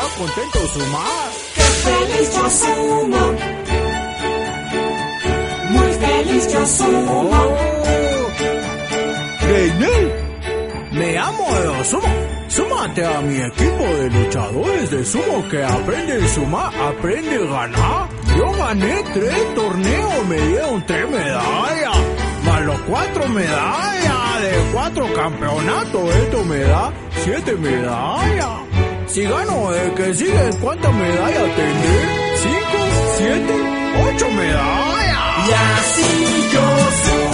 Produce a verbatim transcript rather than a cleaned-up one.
contento sumar. ¡Qué feliz yo sumo! Muy feliz yo sumo. Oh. Reynel, me amo de sumo. Súmate a mi equipo de luchadores de sumo que aprende a sumar, aprende a ganar. Yo gané tres torneos, me dieron tres medallas, más los cuatro medallas de cuatro campeonatos. Esto me da siete medallas. Si gano el que sigue, ¿cuántas medallas tendré? ¿Cinco? ¿Siete? ¿Ocho medallas? Y así yo sumo.